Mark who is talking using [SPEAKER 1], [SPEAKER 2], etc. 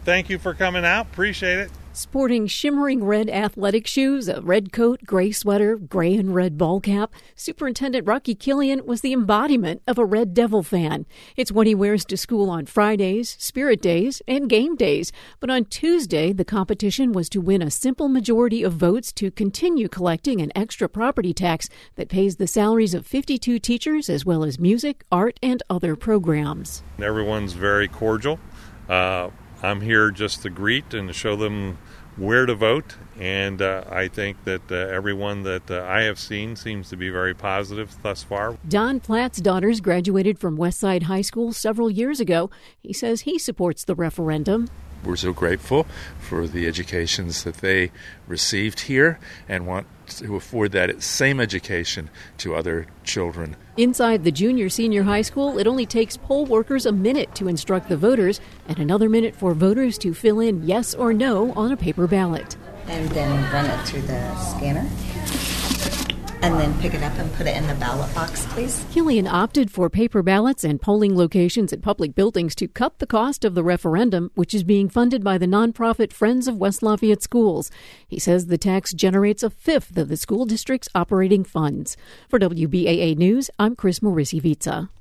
[SPEAKER 1] Thank you for coming out. Appreciate it.
[SPEAKER 2] Sporting shimmering red athletic shoes, a red coat, gray sweater, gray and red ball cap, Superintendent Rocky Killian was the embodiment of a Red Devil fan. It's what he wears to school on Fridays, Spirit Days, and game days. But on Tuesday, the competition was to win a simple majority of votes to continue collecting an extra property tax that pays the salaries of 52 teachers as well as music, art, and other programs.
[SPEAKER 1] Everyone's very cordial. I'm here just to greet and to show them where to vote, and I think that everyone that I have seen seems to be very positive thus far.
[SPEAKER 2] Don Platt's daughters graduated from Westside High School several years ago. He says he supports the referendum.
[SPEAKER 3] We're so grateful for the educations that they received here and want to afford that same education to other children.
[SPEAKER 2] Inside the junior-senior high school, it only takes poll workers a minute to instruct the voters and another minute for voters to fill in yes or no on a paper ballot.
[SPEAKER 4] And then run it through the scanner. And then pick it up and put it in the ballot box, please.
[SPEAKER 2] Killian opted for paper ballots and polling locations at public buildings to cut the cost of the referendum, which is being funded by the nonprofit Friends of West Lafayette Schools. He says the tax generates a fifth of the school district's operating funds. For WBAA News, I'm Chris Morisi-Vitza.